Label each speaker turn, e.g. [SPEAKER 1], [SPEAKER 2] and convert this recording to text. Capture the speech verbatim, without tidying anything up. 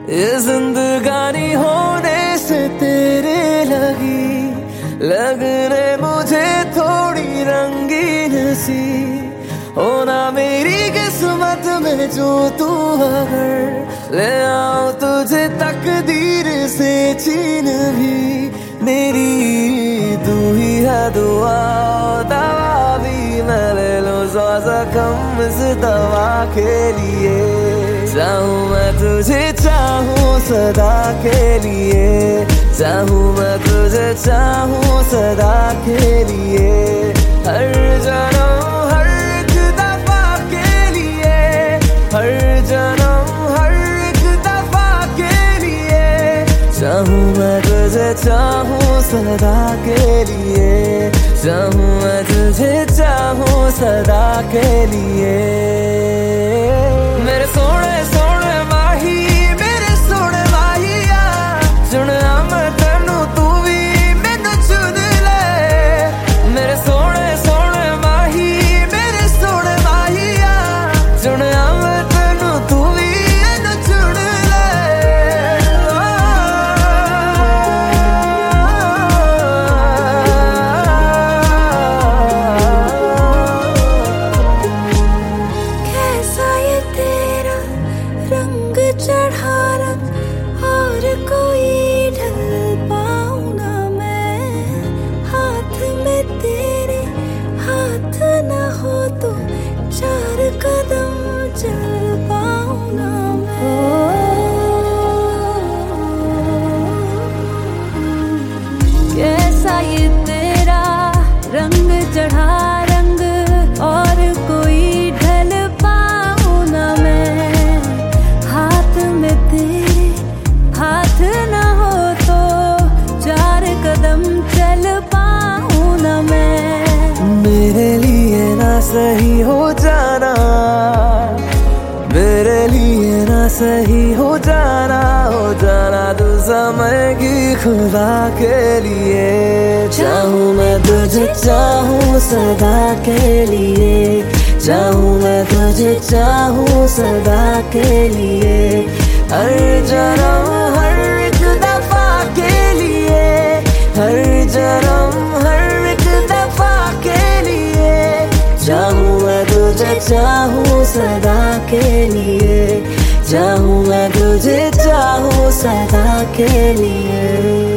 [SPEAKER 1] ये जिंदगानी होने से तेरे लगी, लगने मुझे थोड़ी रंगीन सी। होना मेरी किस्मत में जो तू अगर ले आओ तुझे तकदीर से छीन भी। मेरी तू ही है दुआ, दवा भी मैं ले लूं सौ जख्म इस दवा के लिए। चाहूं मैं तुझे चाहूं सदा के लिए, चाहूं मैं तुझे चाहूं सदा के लिए। हर जन्म हर एक दफा के लिए, हर जन्म हर एक दफा के लिए। चाहूं मैं तुझे चाहूं सदा के लिए, चाहूं मैं तुझे चाहूं सदा के लिए। मेरे सोने सोने माही, मेरे सोने माहिया, चुनिया मैं तेनू तू भी मैनू चुन ले। मेरे सोने सोने माही, मेरे सोने माहिया, चुनिया मैं तेनू तू भी मैनू चुन ले।
[SPEAKER 2] कैसा ये तेरा रंग चढ़ा रंग और कोई ढल पाऊं ना मैं। हाथ में तेरे हाथ ना हो तो चार कदम चल पाऊं ना मैं। कैसा ये तेरा रंग चढ़ा रंग और कोई ढल पाऊं ना मैं। हाथ में तेरे हाथ ना हो तो चार कदम चल पाऊं ना मैं।
[SPEAKER 1] मेरे लिए ना सही हो जाना, मेरे लिए ना सही हो जाना, हो जाना तू समय की खुदा के लिए। चाहूं मैं तुझे चाहूं सदा के लिए, चाहूं मैं तुझे चाहूं सदा के लिए। हर जन्म हर एक दफा के लिए, हर जन्म हर एक दफा के लिए। चाहूं मैं तुझे चाहूं सदा के लिए, चाहूं मैं तुझे चाहूं सदा के लिए।